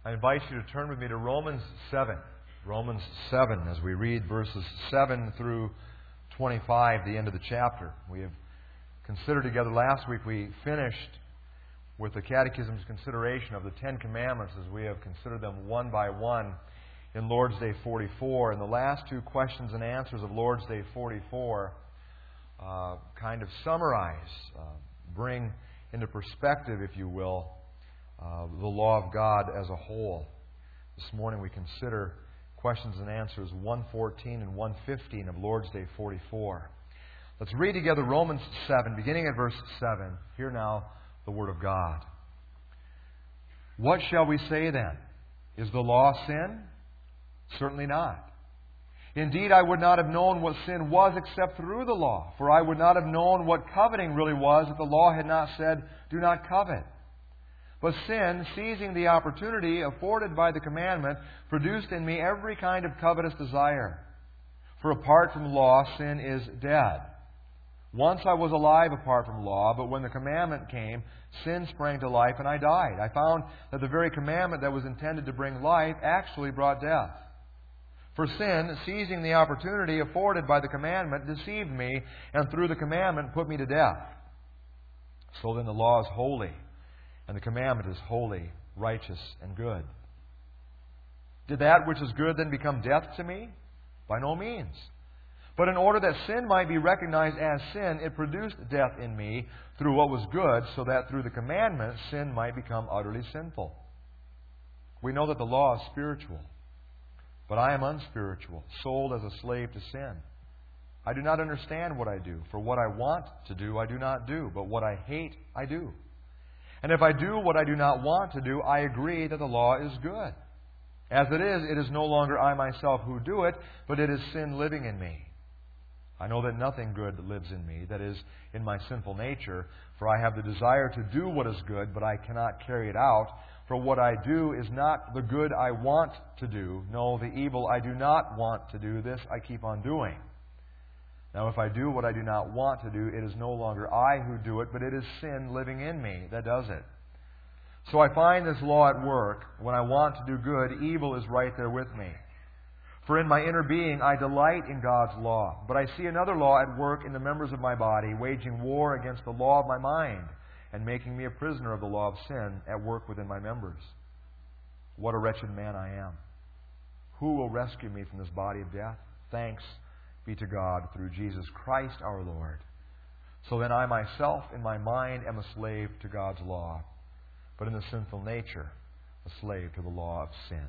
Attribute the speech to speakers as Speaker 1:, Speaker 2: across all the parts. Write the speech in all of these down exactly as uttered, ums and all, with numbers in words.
Speaker 1: I invite you to turn with me to Romans seven. Romans seven, as we read verses seven through twenty-five, the end of the chapter. We have considered together last week, we finished with the Catechism's consideration of the Ten Commandments as we have considered them one by one in Lord's Day forty-four. And the last two questions and answers of Lord's Day forty-four uh, kind of summarize, uh, bring into perspective, if you will, uh, the law of God as a whole. This morning we consider questions and answers one fourteen and one fifteen of Lord's Day forty-four. Let's read together Romans seven, beginning at verse seven. Hear now the Word of God. What shall we say then? Is the law sin? Certainly not. Indeed, I would not have known what sin was except through the law. For I would not have known what coveting really was if the law had not said, do not covet. But sin, seizing the opportunity afforded by the commandment, produced in me every kind of covetous desire. For apart from law, sin is dead. Once I was alive apart from law, but when the commandment came, sin sprang to life and I died. I found that the very commandment that was intended to bring life actually brought death. For sin, seizing the opportunity afforded by the commandment, deceived me, and through the commandment put me to death. So then the law is holy, and the commandment is holy, righteous, and good. Did that which is good then become death to me? By no means. But in order that sin might be recognized as sin, it produced death in me through what was good, so that through the commandment sin might become utterly sinful. We know that the law is spiritual, but I am unspiritual, sold as a slave to sin. I do not understand what I do, for what I want to do I do not do, but what I hate I do. And if I do what I do not want to do, I agree that the law is good. As it is, it is no longer I myself who do it, but it is sin living in me. I know that nothing good lives in me, that is, in my sinful nature, for I have the desire to do what is good, but I cannot carry it out. For what I do is not the good I want to do. No, the evil I do not want to do, this I keep on doing. Now, if I do what I do not want to do, it is no longer I who do it, but it is sin living in me that does it. So I find this law at work. When I want to do good, evil is right there with me. For in my inner being I delight in God's law. But I see another law at work in the members of my body, waging war against the law of my mind, and making me a prisoner of the law of sin at work within my members. What a wretched man I am. Who will rescue me from this body of death? Thanks be to God through Jesus Christ our Lord. So then I myself in my mind am a slave to God's law, but in the sinful nature a slave to the law of sin.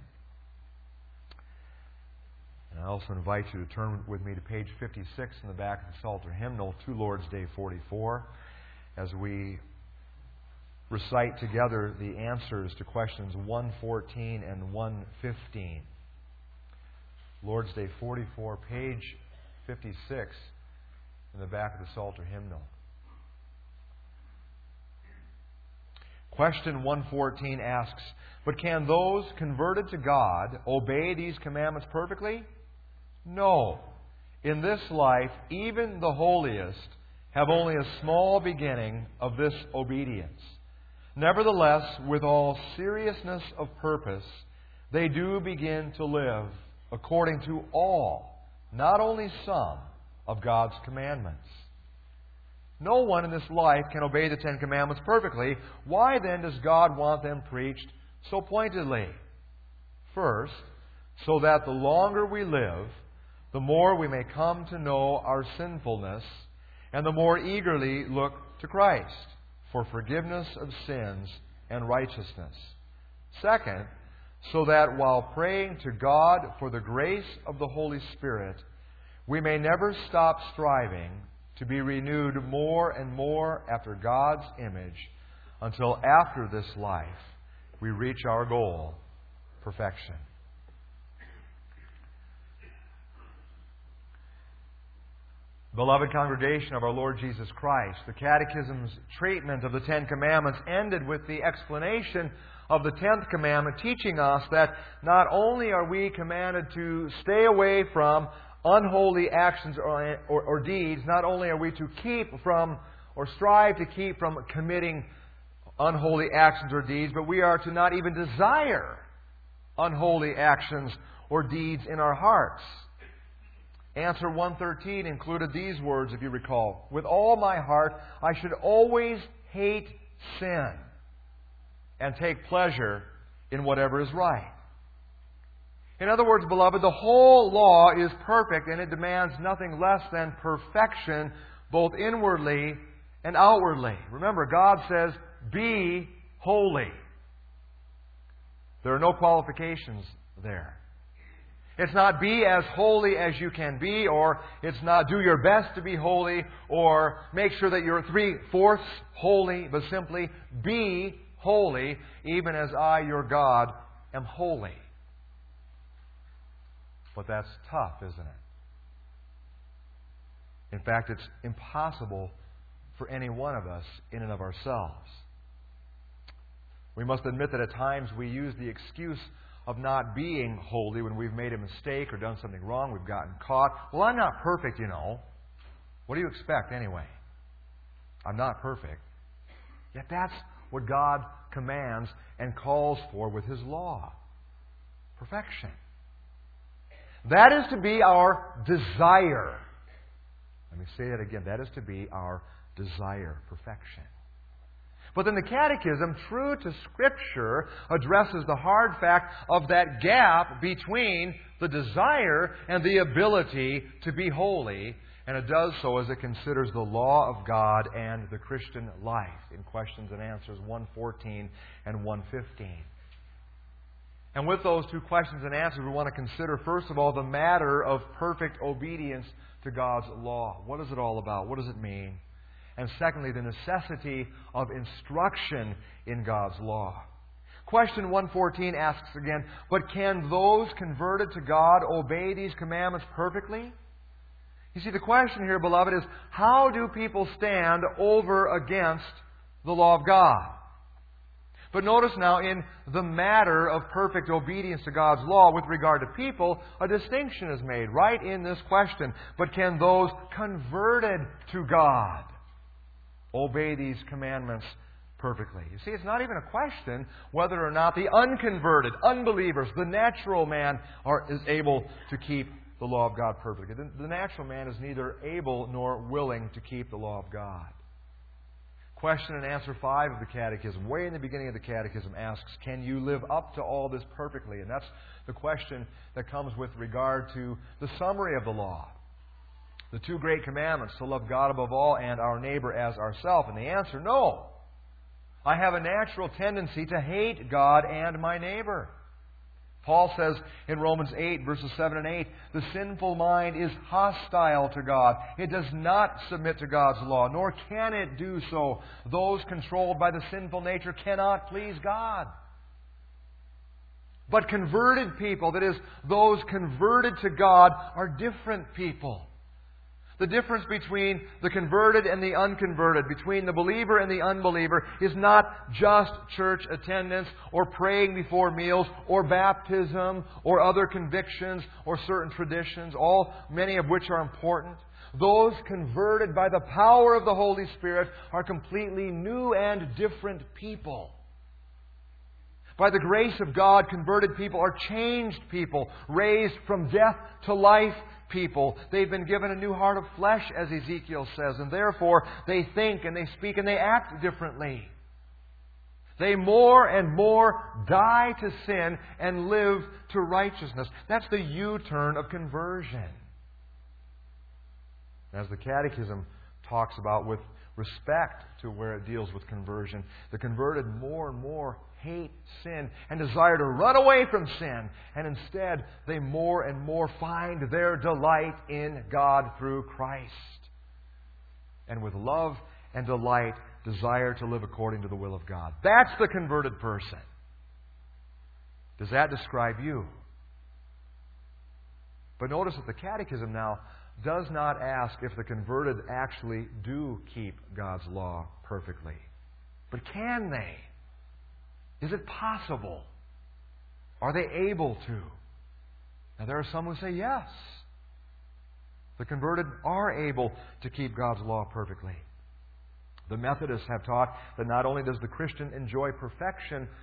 Speaker 1: And I also invite you to turn with me to page fifty-six in the back of the Psalter hymnal to Lord's Day forty-four as we recite together the answers to questions one fourteen and one fifteen. Lord's Day forty-four, page fifty-six in the back of the Psalter hymnal. Question one fourteen asks, but can those converted to God obey these commandments perfectly? No. In this life, even the holiest have only a small beginning of this obedience. Nevertheless, with all seriousness of purpose, they do begin to live according to all, not only some, of God's commandments. No one in this life can obey the Ten Commandments perfectly. Why then does God want them preached so pointedly? First, so that the longer we live, the more we may come to know our sinfulness, and the more eagerly look to Christ for forgiveness of sins and righteousness. Second, so that while praying to God for the grace of the Holy Spirit, we may never stop striving to be renewed more and more after God's image until after this life we reach our goal, perfection. Beloved congregation of our Lord Jesus Christ, the Catechism's treatment of the Ten Commandments ended with the explanation of the tenth commandment, teaching us that not only are we commanded to stay away from unholy actions or, or, or deeds, not only are we to keep from or strive to keep from committing unholy actions or deeds, but we are to not even desire unholy actions or deeds in our hearts? Answer one thirteen included these words, if you recall. With all my heart, I should always hate sin and take pleasure in whatever is right. In other words, beloved, the whole law is perfect and it demands nothing less than perfection, both inwardly and outwardly. Remember, God says, be holy. There are no qualifications there. It's not be as holy as you can be, or it's not do your best to be holy, or make sure that you're three-fourths holy, but simply be holy, even as I, your God, am holy. But that's tough, isn't it? In fact, it's impossible for any one of us in and of ourselves. We must admit that at times we use the excuse of not being holy when we've made a mistake or done something wrong, we've gotten caught. Well, I'm not perfect, you know. What do you expect anyway? I'm not perfect. Yet that's what God commands and calls for with His law. Perfection. That is to be our desire. Let me say that again. That is to be our desire. Perfection. But then the Catechism, true to Scripture, addresses the hard fact of that gap between the desire and the ability to be holy. And it does so as it considers the law of God and the Christian life in Questions and Answers one fourteen and one fifteen. And with those two questions and answers, we want to consider, first of all, the matter of perfect obedience to God's law. What is it all about? What does it mean? And secondly, the necessity of instruction in God's law. Question one fourteen asks again, but can those converted to God obey these commandments perfectly? You see, the question here, beloved, is how do people stand over against the law of God? But notice now, in the matter of perfect obedience to God's law with regard to people, a distinction is made right in this question. But can those converted to God obey these commandments perfectly? You see, it's not even a question whether or not the unconverted, unbelievers, the natural man are, is able to keep the law of God perfectly. The, the natural man is neither able nor willing to keep the law of God. Question and answer five of the Catechism, way in the beginning of the Catechism, asks, can you live up to all this perfectly? And that's the question that comes with regard to the summary of the law. The two great commandments, to love God above all and our neighbor as ourselves. And the answer, no. I have a natural tendency to hate God and my neighbor. Paul says in Romans eight, verses seven and eight, the sinful mind is hostile to God. It does not submit to God's law, nor can it do so. Those controlled by the sinful nature cannot please God. But converted people, that is, those converted to God, are different people. The difference between the converted and the unconverted, between the believer and the unbeliever, is not just church attendance or praying before meals or baptism or other convictions or certain traditions, all many of which are important. Those converted by the power of the Holy Spirit are completely new and different people. By the grace of God, converted people are changed people, raised from death to life people. They've been given a new heart of flesh, as Ezekiel says, and therefore they think and they speak and they act differently. They more and more die to sin and live to righteousness. That's the U-turn of conversion. As the Catechism talks about with respect to where it deals with conversion, the converted more and more hate sin and desire to run away from sin. And instead, they more and more find their delight in God through Christ. And with love and delight, desire to live according to the will of God. That's the converted person. Does that describe you? But notice that the Catechism now does not ask if the converted actually do keep God's law perfectly. But can they? Is it possible? Are they able to? Now there are some who say yes. The converted are able to keep God's law perfectly. The Methodists have taught that not only does the Christian enjoy perfection,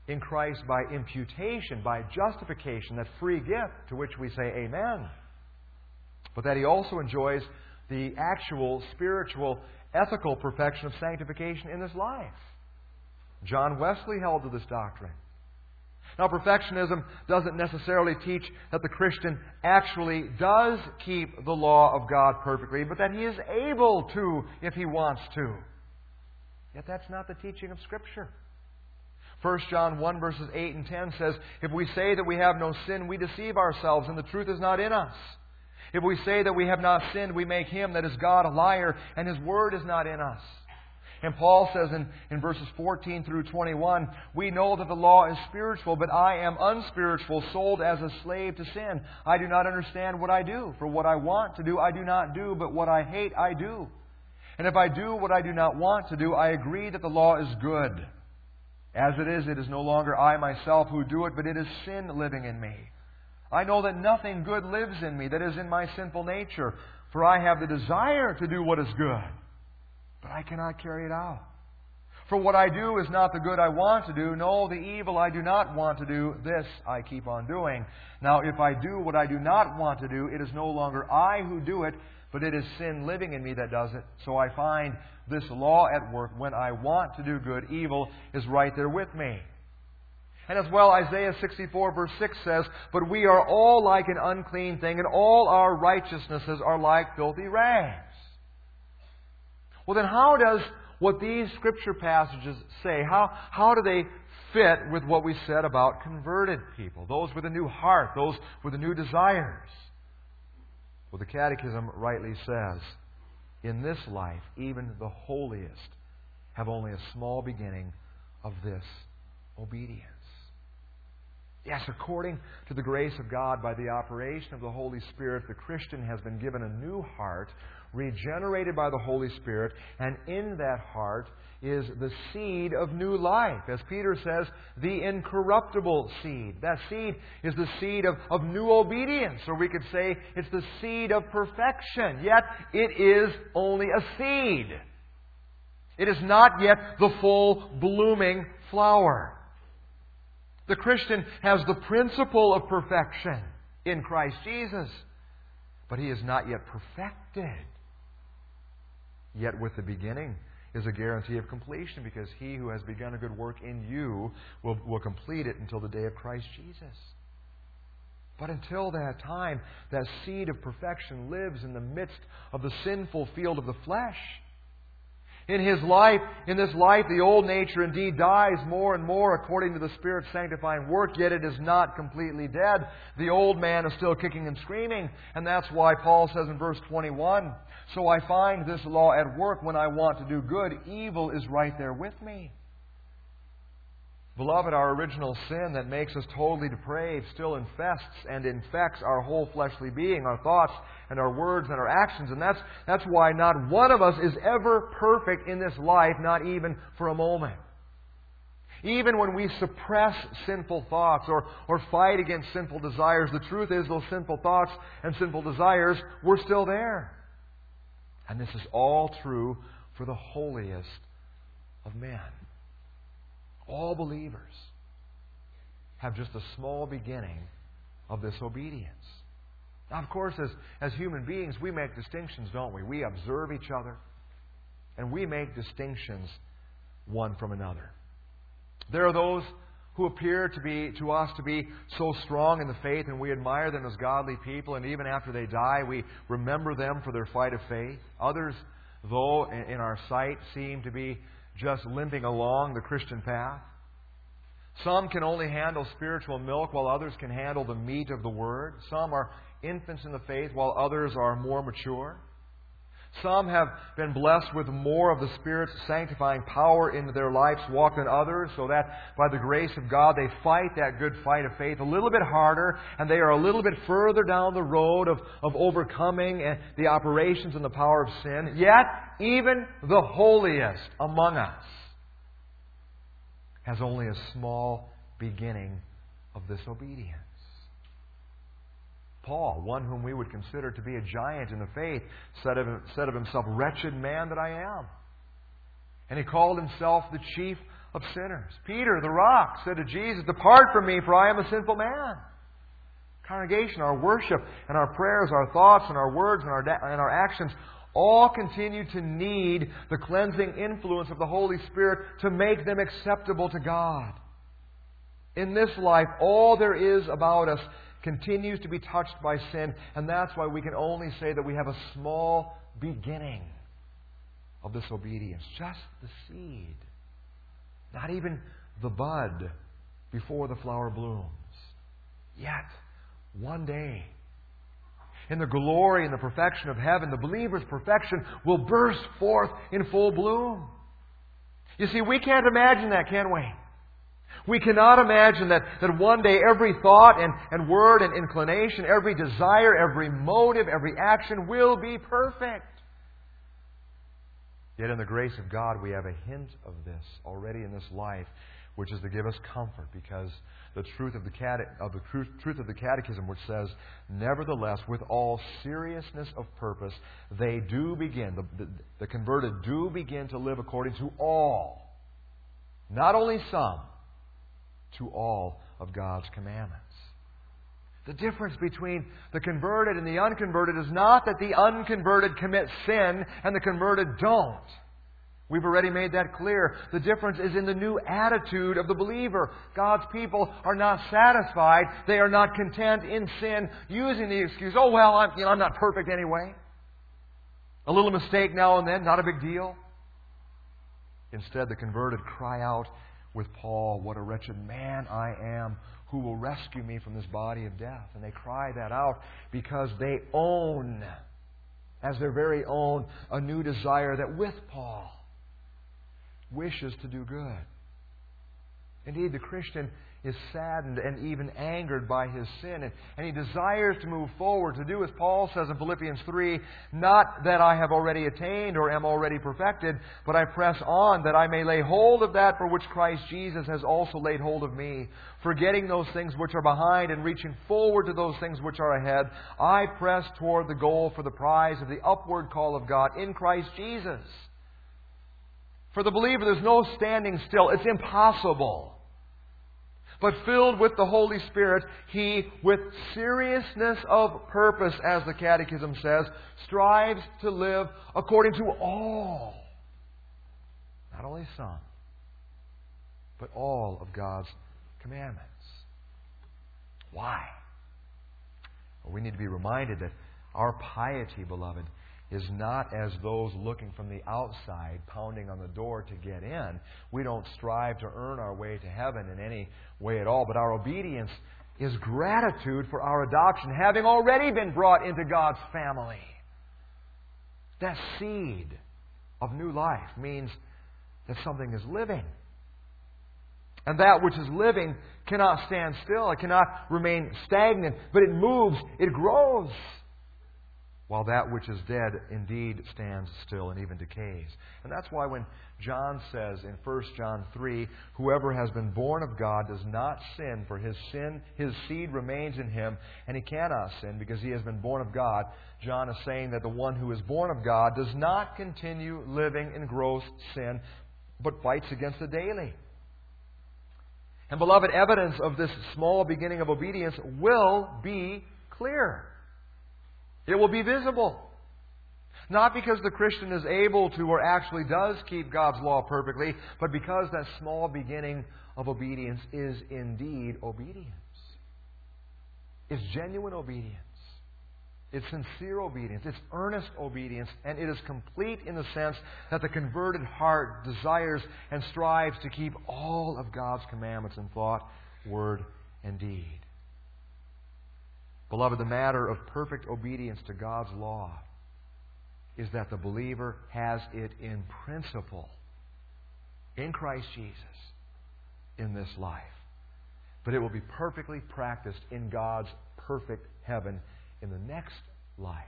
Speaker 1: in Christ by imputation, by justification, that free gift to which we say amen. But that he also enjoys the actual spiritual, ethical perfection of sanctification in this life. John Wesley held to this doctrine. Now, perfectionism doesn't necessarily teach that the Christian actually does keep the law of God perfectly, but that he is able to if he wants to. Yet that's not the teaching of Scripture. First John one verses eight and ten says, "If we say that we have no sin, we deceive ourselves, and the truth is not in us. If we say that we have not sinned, we make Him, that is God, a liar, and His word is not in us." And Paul says in, in verses fourteen through twenty-one, "We know that the law is spiritual, but I am unspiritual, sold as a slave to sin. I do not understand what I do. For what I want to do, I do not do, but what I hate, I do. And if I do what I do not want to do, I agree that the law is good. As it is, it is no longer I myself who do it, but it is sin living in me. I know that nothing good lives in me, that is in my sinful nature. For I have the desire to do what is good, but I cannot carry it out. For what I do is not the good I want to do. No, the evil I do not want to do, this I keep on doing. Now, if I do what I do not want to do, it is no longer I who do it, but it is sin living in me that does it. So I find this law at work. When I want to do good, evil is right there with me." And as well, Isaiah sixty-four verse six says, "But we are all like an unclean thing, and all our righteousnesses are like filthy rags." Well, then how does what these Scripture passages say, how, how do they fit with what we said about converted people, those with a new heart, those with the new desires? Well, the Catechism rightly says, in this life, even the holiest have only a small beginning of this obedience. Yes, according to the grace of God, by the operation of the Holy Spirit, the Christian has been given a new heart, regenerated by the Holy Spirit, and in that heart is the seed of new life. As Peter says, the incorruptible seed. That seed is the seed of, of new obedience, or we could say it's the seed of perfection. Yet it is only a seed. It is not yet the full blooming flower. The Christian has the principle of perfection in Christ Jesus, but he is not yet perfected. Yet with the beginning is a guarantee of completion, because he who has begun a good work in you will, will complete it until the day of Christ Jesus. But until that time, that seed of perfection lives in the midst of the sinful field of the flesh. In his life, in this life, the old nature indeed dies more and more according to the Spirit's sanctifying work, yet it is not completely dead. The old man is still kicking and screaming, and that's why Paul says in verse twenty-one, "So I find this law at work. When I want to do good, evil is right there with me." Beloved, our original sin that makes us totally depraved still infests and infects our whole fleshly being, our thoughts and our words and our actions. And that's, that's why not one of us is ever perfect in this life, not even for a moment. Even when we suppress sinful thoughts or, or fight against sinful desires, the truth is those sinful thoughts and sinful desires were still there. And this is all true for the holiest of men. All believers have just a small beginning of this obedience. Now, of course, as, as human beings, we make distinctions, don't we? We observe each other, and we make distinctions one from another. There are those who appear to be to us to be so strong in the faith, and we admire them as godly people, and even after they die, we remember them for their fight of faith. Others, though, in our sight, seem to be just limping along the Christian path. Some can only handle spiritual milk, while others can handle the meat of the Word. Some are infants in the faith, while others are more mature. Some have been blessed with more of the Spirit's sanctifying power into their life's walk than others, so that by the grace of God they fight that good fight of faith a little bit harder, and they are a little bit further down the road of, of overcoming the operations and the power of sin. Yet, even the holiest among us has only a small beginning of this obedience. Paul, one whom we would consider to be a giant in the faith, said of, said of himself, "Wretched man that I am." And he called himself the chief of sinners. Peter, the rock, said to Jesus, "Depart from me, for I am a sinful man." Congregation, our worship and our prayers, our thoughts and our words and our, da- and our actions all continue to need the cleansing influence of the Holy Spirit to make them acceptable to God. In this life, all there is about us continues to be touched by sin, and that's why we can only say that we have a small beginning of this obedience. Just the seed. Not even the bud before the flower blooms. Yet, one day, in the glory and the perfection of heaven, the believer's perfection will burst forth in full bloom. You see, we can't imagine that, can we? We cannot imagine that, that one day every thought and, and word and inclination, every desire, every motive, every action will be perfect. Yet in the grace of God, we have a hint of this already in this life, which is to give us comfort, because the truth of the, cate- of the truth, truth of the Catechism, which says, "Nevertheless, with all seriousness of purpose, they do begin," the, the, the converted do begin to live according to all, not only some, to all of God's commandments. The difference between the converted and the unconverted is not that the unconverted commit sin and the converted don't. We've already made that clear. The difference is in the new attitude of the believer. God's people are not satisfied. They are not content in sin, using the excuse, "Oh, well, I'm, you know, I'm not perfect anyway. A little mistake now and then, not a big deal." Instead, the converted cry out with Paul, "What a wretched man I am. Who will rescue me from this body of death?" And they cry that out because they own, as their very own, a new desire that with Paul wishes to do good. Indeed, the Christian is saddened and even angered by his sin, and, and he desires to move forward, to do as Paul says in Philippians three, "Not that I have already attained or am already perfected, but I press on that I may lay hold of that for which Christ Jesus has also laid hold of me. Forgetting those things which are behind and reaching forward to those things which are ahead, I press toward the goal for the prize of the upward call of God in Christ Jesus." For the believer, there's no standing still. It's impossible. But filled with the Holy Spirit, he, with seriousness of purpose, as the Catechism says, strives to live according to all, not only some, but all of God's commandments. Why? Well, we need to be reminded that our piety, beloved, is not as those looking from the outside, pounding on the door to get in. We don't strive to earn our way to heaven in any way at all, but our obedience is gratitude for our adoption, having already been brought into God's family. That seed of new life means that something is living. And that which is living cannot stand still. It cannot remain stagnant, but it moves, it grows. While that which is dead indeed stands still and even decays. And that's why when John says in First John three, "Whoever has been born of God does not sin, for his sin, his seed remains in him, and he cannot sin because he has been born of God," John is saying that the one who is born of God does not continue living in gross sin, but fights against it daily. And beloved, evidence of this small beginning of obedience will be clear. It will be visible. Not because the Christian is able to or actually does keep God's law perfectly, but because that small beginning of obedience is indeed obedience. It's genuine obedience. It's sincere obedience. It's earnest obedience. And it is complete in the sense that the converted heart desires and strives to keep all of God's commandments in thought, word, and deed. Beloved, the matter of perfect obedience to God's law is that the believer has it in principle in Christ Jesus in this life. But it will be perfectly practiced in God's perfect heaven in the next life.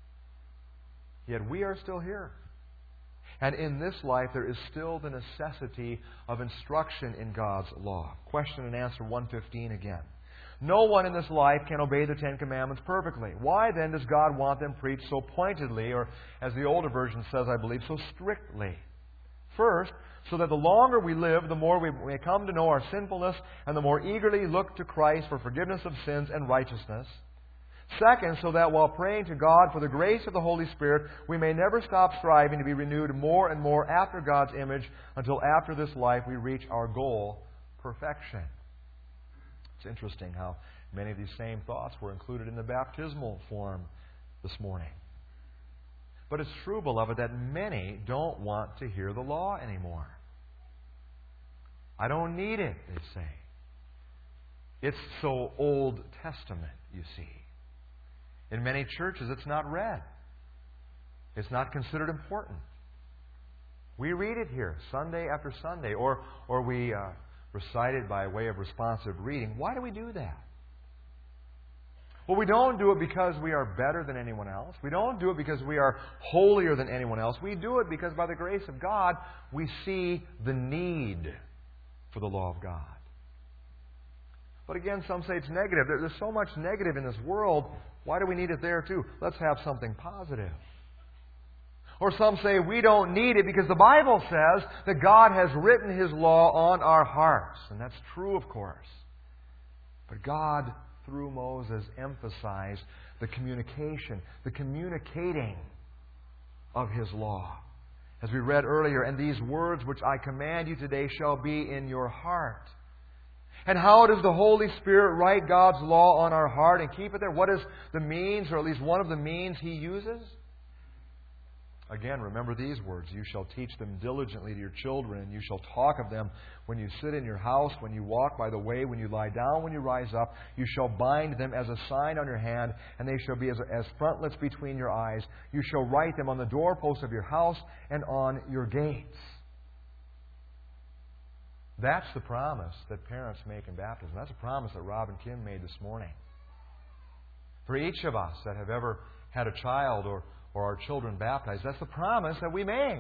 Speaker 1: Yet we are still here. And in this life there is still the necessity of instruction in God's law. Question and answer one fifteen again. No one in this life can obey the Ten Commandments perfectly. Why then does God want them preached so pointedly, or as the older version says, I believe, so strictly? First, so that the longer we live, the more we may come to know our sinfulness and the more eagerly look to Christ for forgiveness of sins and righteousness. Second, so that while praying to God for the grace of the Holy Spirit, we may never stop striving to be renewed more and more after God's image until after this life we reach our goal, perfection. It's interesting how many of these same thoughts were included in the baptismal form this morning. But it's true, beloved, that many don't want to hear the law anymore. I don't need it, they say. It's so Old Testament, you see. In many churches, it's not read. It's not considered important. We read it here Sunday after Sunday, or, or we uh, recite it by way of responsive reading. Why do we do that? Well, we don't do it because we are better than anyone else. We don't do it because we are holier than anyone else. We do it because by the grace of God, we see the need for the law of God. But again, some say it's negative. There's so much negative in this world. Why do we need it there too? Let's have something positive. Or some say we don't need it because the Bible says that God has written His law on our hearts. And that's true, of course. But God, through Moses, emphasized the communication, the communicating of His law. As we read earlier, and these words which I command you today shall be in your heart. And how does the Holy Spirit write God's law on our heart and keep it there? What is the means, or at least one of the means He uses? Again, remember these words. You shall teach them diligently to your children, and you shall talk of them when you sit in your house, when you walk by the way, when you lie down, when you rise up. You shall bind them as a sign on your hand, and they shall be as, as frontlets between your eyes. You shall write them on the doorposts of your house and on your gates. That's the promise that parents make in baptism. That's a promise that Rob and Kim made this morning. For each of us that have ever had a child or, or our children baptized, that's the promise that we made.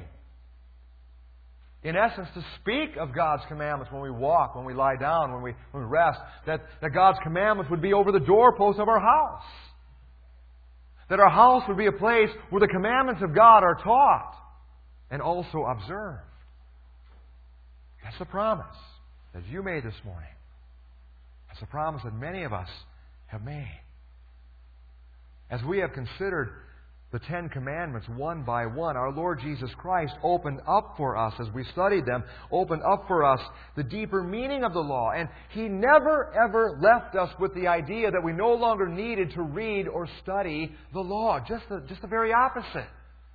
Speaker 1: In essence, to speak of God's commandments when we walk, when we lie down, when we, when we rest, that, that God's commandments would be over the doorposts of our house. That our house would be a place where the commandments of God are taught and also observed. That's the promise that you made this morning. That's the promise that many of us have made. As we have considered the Ten Commandments one by one, our Lord Jesus Christ opened up for us, as we studied them, opened up for us the deeper meaning of the law. And He never, ever left us with the idea that we no longer needed to read or study the law. Just the, just the very opposite.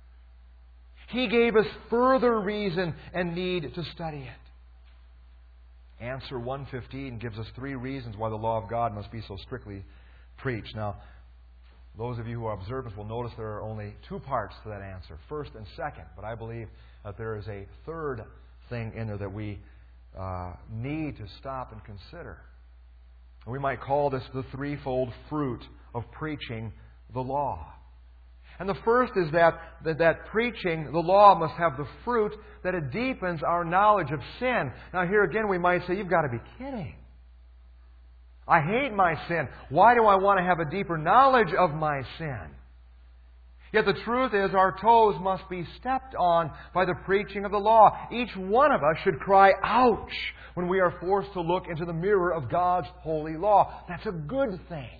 Speaker 1: He gave us further reason and need to study it. Answer one fifteen gives us three reasons why the law of God must be so strictly preached. Now, those of you who are observant will notice there are only two parts to that answer, first and second. But I believe that there is a third thing in there that we uh, need to stop and consider. We might call this the threefold fruit of preaching the law. And the first is that, that that preaching the law must have the fruit that it deepens our knowledge of sin. Now here again we might say, you've got to be kidding. I hate my sin. Why do I want to have a deeper knowledge of my sin? Yet the truth is our toes must be stepped on by the preaching of the law. Each one of us should cry, ouch, when we are forced to look into the mirror of God's holy law. That's a good thing.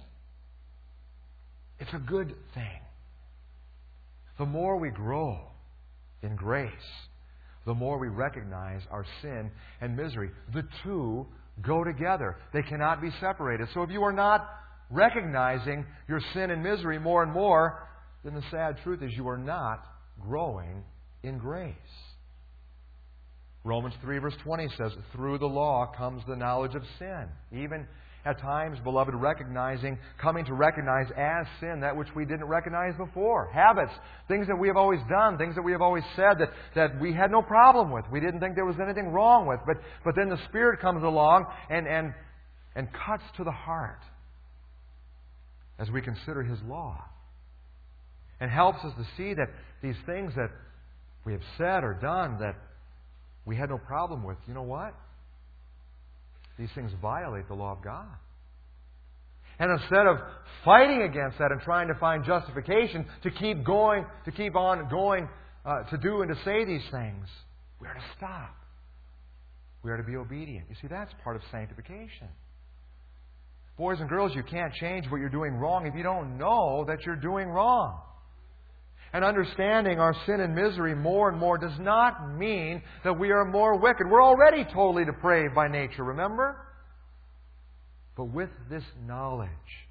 Speaker 1: It's a good thing. The more we grow in grace, the more we recognize our sin and misery. The two go together. They cannot be separated. So if you are not recognizing your sin and misery more and more, then the sad truth is you are not growing in grace. Romans three verse twenty says, through the law comes the knowledge of sin. Even at times, beloved, recognizing, coming to recognize as sin that which we didn't recognize before. Habits, things that we have always done, things that we have always said that, that we had no problem with. We didn't think there was anything wrong with. But, but then the Spirit comes along and, and, and cuts to the heart as we consider His law. And helps us to see that these things that we have said or done that we had no problem with, you know what? These things violate the law of God. And instead of fighting against that and trying to find justification to keep going, to keep on going uh, to do and to say these things, We are to stop. We are to be obedient. You see, that's part of sanctification. Boys and girls, you can't change what you're doing wrong if you don't know that you're doing wrong. And understanding our sin and misery more and more does not mean that we are more wicked. We're already totally depraved by nature, remember? But with this knowledge,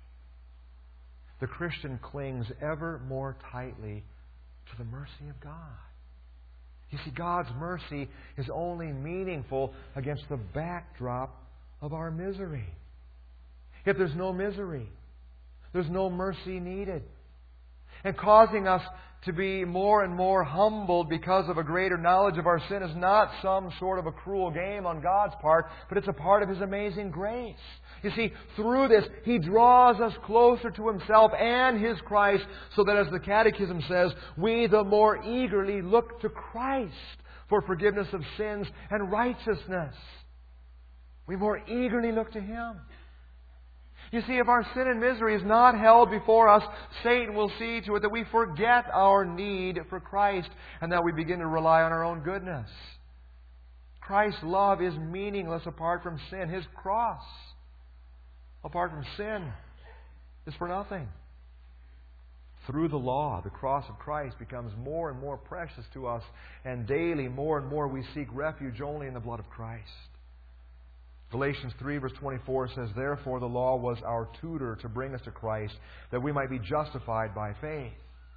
Speaker 1: the Christian clings ever more tightly to the mercy of God. You see, God's mercy is only meaningful against the backdrop of our misery. If there's no misery, there's no mercy needed. And causing us to be more and more humbled because of a greater knowledge of our sin is not some sort of a cruel game on God's part, but it's a part of His amazing grace. You see, through this, He draws us closer to Himself and His Christ, so that, as the Catechism says, we the more eagerly look to Christ for forgiveness of sins and righteousness. We more eagerly look to Him. You see, if our sin and misery is not held before us, Satan will see to it that we forget our need for Christ and that we begin to rely on our own goodness. Christ's love is meaningless apart from sin. His cross, apart from sin, is for nothing. Through the law, the cross of Christ becomes more and more precious to us, and daily, more and more, we seek refuge only in the blood of Christ. Galatians three verse twenty-four says, "Therefore the law was our tutor to bring us to Christ, that we might be justified by faith."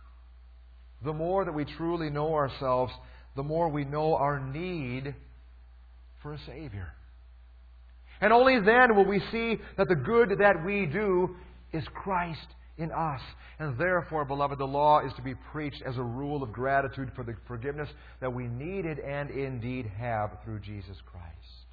Speaker 1: The more that we truly know ourselves, the more we know our need for a Savior. And only then will we see that the good that we do is Christ in us. And therefore, beloved, the law is to be preached as a rule of gratitude for the forgiveness that we needed and indeed have through Jesus Christ.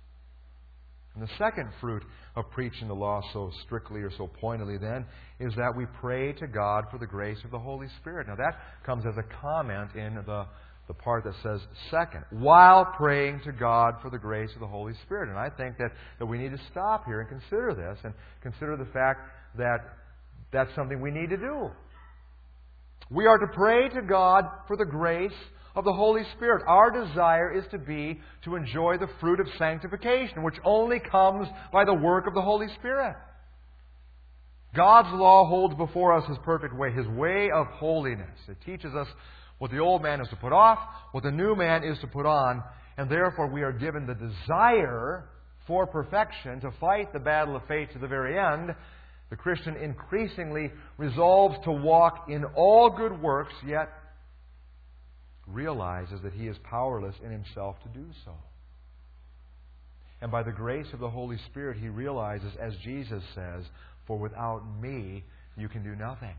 Speaker 1: And the second fruit of preaching the law so strictly or so pointedly then is that we pray to God for the grace of the Holy Spirit. Now that comes as a comment in the, the part that says second, while praying to God for the grace of the Holy Spirit. And I think that, that we need to stop here and consider this and consider the fact that that's something we need to do. We are to pray to God for the grace of the Holy Spirit. Our desire is to be to enjoy the fruit of sanctification, which only comes by the work of the Holy Spirit. God's law holds before us His perfect way, His way of holiness. It teaches us what the old man is to put off, what the new man is to put on, and therefore we are given the desire for perfection to fight the battle of faith to the very end. The Christian increasingly resolves to walk in all good works, yet realizes that he is powerless in himself to do so. And by the grace of the Holy Spirit, he realizes, as Jesus says, "For without me, you can do nothing."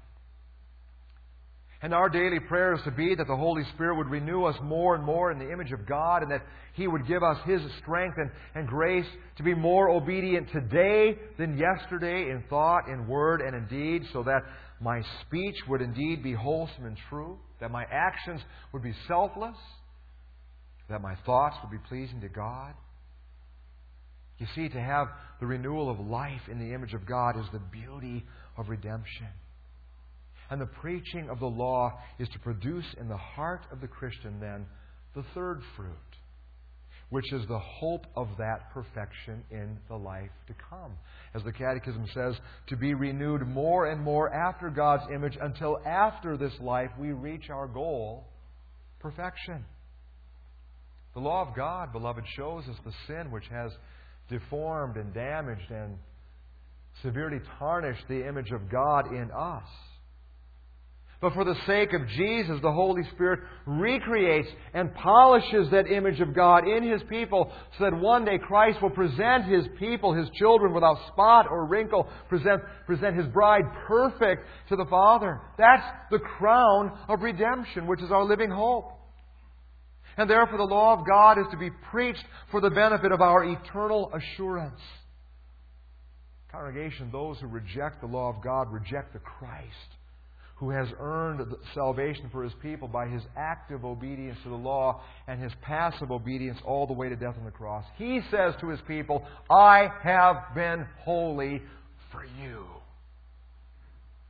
Speaker 1: And our daily prayer is to be that the Holy Spirit would renew us more and more in the image of God, and that He would give us His strength and, and grace to be more obedient today than yesterday in thought, in word, and in deed, so that my speech would indeed be wholesome and true, that my actions would be selfless, that my thoughts would be pleasing to God. You see, to have the renewal of life in the image of God is the beauty of redemption. And the preaching of the law is to produce in the heart of the Christian then the third fruit, which is the hope of that perfection in the life to come. As the Catechism says, to be renewed more and more after God's image until after this life we reach our goal, perfection. The law of God, beloved, shows us the sin which has deformed and damaged and severely tarnished the image of God in us. But for the sake of Jesus, the Holy Spirit recreates and polishes that image of God in His people, so that one day Christ will present His people, His children, without spot or wrinkle, present, present His bride perfect to the Father. That's the crown of redemption, which is our living hope. And therefore the law of God is to be preached for the benefit of our eternal assurance. Congregation, those who reject the law of God reject the Christ, who has earned salvation for His people by His active obedience to the law and His passive obedience all the way to death on the cross. He says to His people, "I have been holy for you."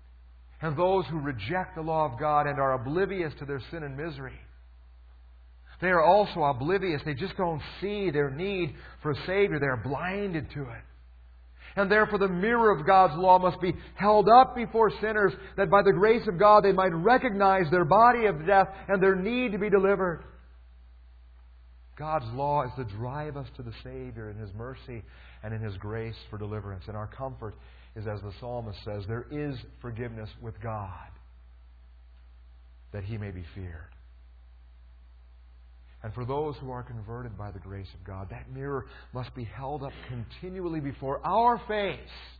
Speaker 1: And those who reject the law of God and are oblivious to their sin and misery, They are also oblivious. They just don't see their need for a Savior. They are blinded to it. And therefore the mirror of God's law must be held up before sinners, that by the grace of God they might recognize their body of death and their need to be delivered. God's law is to drive us to the Savior in His mercy and in His grace for deliverance. And our comfort is, as the psalmist says, there is forgiveness with God, that He may be feared. And for those who are converted by the grace of God, that mirror must be held up continually before our face,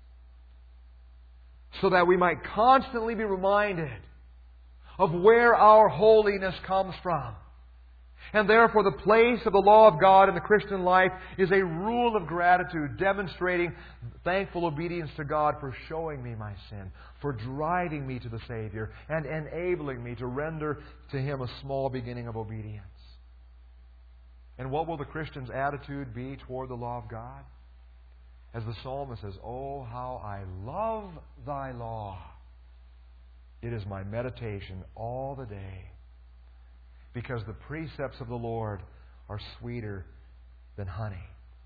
Speaker 1: so that we might constantly be reminded of where our holiness comes from. And therefore the place of the law of God in the Christian life is a rule of gratitude, demonstrating thankful obedience to God for showing me my sin, for driving me to the Savior, and enabling me to render to Him a small beginning of obedience. And what will the Christian's attitude be toward the law of God? As the psalmist says, "Oh, how I love Thy law. It is my meditation all the day, because the precepts of the Lord are sweeter than honey."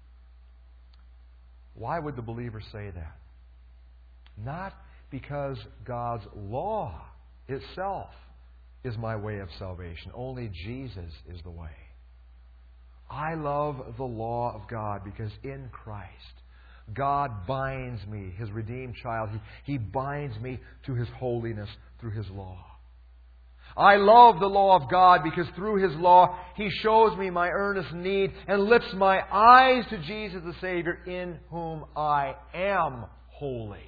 Speaker 1: Why would the believer say that? Not because God's law itself is my way of salvation. Only Jesus is the way. I love the law of God because in Christ, God binds me, His redeemed child. He, he binds me to His holiness through His law. I love the law of God because through His law, He shows me my earnest need and lifts my eyes to Jesus the Savior, in whom I am holy,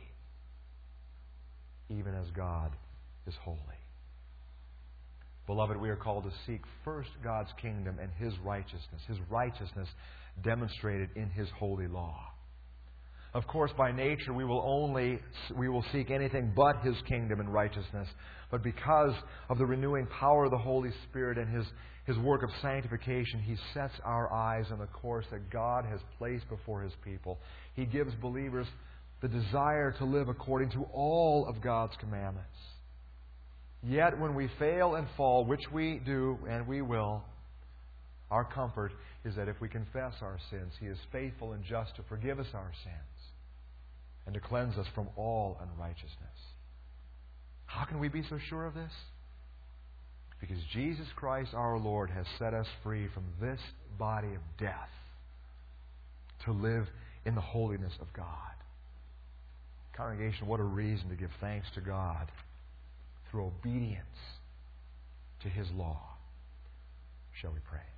Speaker 1: even as God is holy. Beloved, we are called to seek first God's kingdom and His righteousness, His righteousness demonstrated in His holy law. Of course, by nature, we will only we will seek anything but His kingdom and righteousness. But because of the renewing power of the Holy Spirit and His, His work of sanctification, He sets our eyes on the course that God has placed before His people. He gives believers the desire to live according to all of God's commandments. Yet when we fail and fall, which we do and we will, our comfort is that if we confess our sins, He is faithful and just to forgive us our sins and to cleanse us from all unrighteousness. How can we be so sure of this? Because Jesus Christ our Lord has set us free from this body of death to live in the holiness of God. Congregation, what a reason to give thanks to God through obedience to His law. Shall we pray?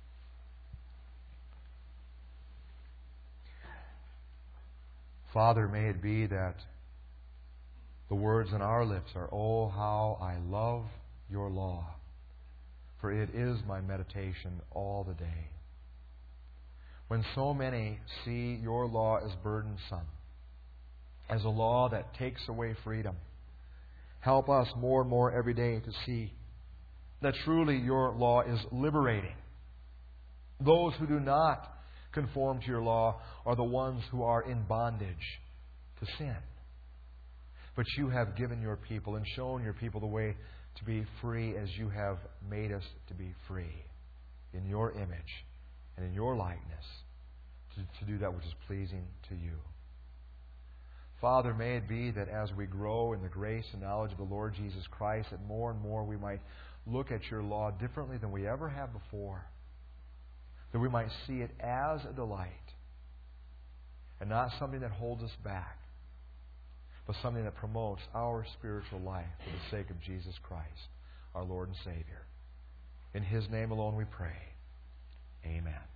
Speaker 1: Father, may it be that the words on our lips are, "Oh, how I love your law, for it is my meditation all the day." When so many see your law as burdensome, as a law that takes away freedom, help us more and more every day to see that truly your law is liberating. Those who do not conform to your law are the ones who are in bondage to sin. But you have given your people and shown your people the way to be free as you have made us to be free in your image and in your likeness, to, to do that which is pleasing to you. Father, may it be that as we grow in the grace and knowledge of the Lord Jesus Christ, that more and more we might look at your law differently than we ever have before. That we might see it as a delight and not something that holds us back, but something that promotes our spiritual life for the sake of Jesus Christ, our Lord and Savior. In His name alone we pray. Amen.